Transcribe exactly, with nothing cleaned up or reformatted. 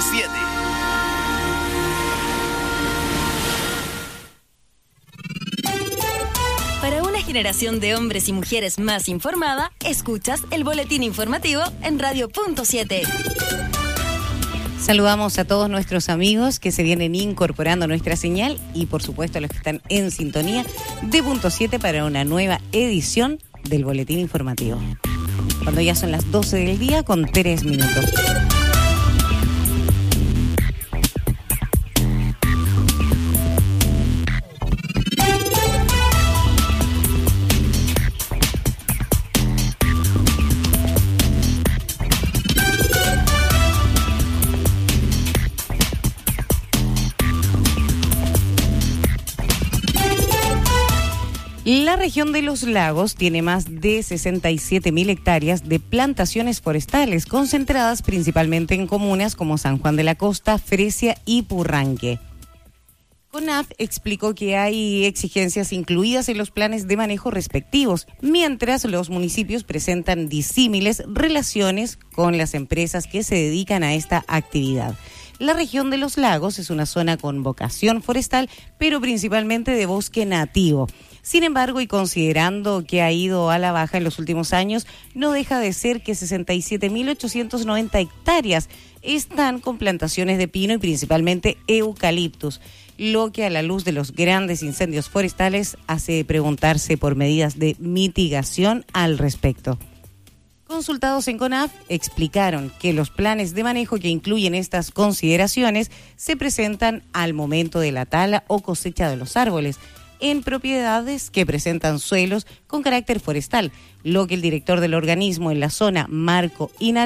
siete. Para una generación de hombres y mujeres más informada, escuchas el boletín informativo en Radio Punto siete. Saludamos a todos nuestros amigos que se vienen incorporando a nuestra señal y por supuesto a los que están en sintonía de Punto siete para una nueva edición del boletín informativo. Cuando ya son las doce del día con tres minutos. La región de los lagos tiene más de sesenta y siete mil hectáreas de plantaciones forestales, concentradas principalmente en comunas como San Juan de la Costa, Fresia y Purranque. CONAF explicó que hay exigencias incluidas en los planes de manejo respectivos, mientras los municipios presentan disímiles relaciones con las empresas que se dedican a esta actividad. La región de los lagos es una zona con vocación forestal, pero principalmente de bosque nativo. Sin embargo, y considerando que ha ido a la baja en los últimos años, no deja de ser que sesenta y siete mil ochocientas noventa hectáreas están con plantaciones de pino y principalmente eucaliptus, lo que a la luz de los grandes incendios forestales hace preguntarse por medidas de mitigación al respecto. Consultados en CONAF, explicaron que los planes de manejo que incluyen estas consideraciones se presentan al momento de la tala o cosecha de los árboles, en propiedades que presentan suelos con carácter forestal, lo que el director del organismo en la zona, Marco Inar,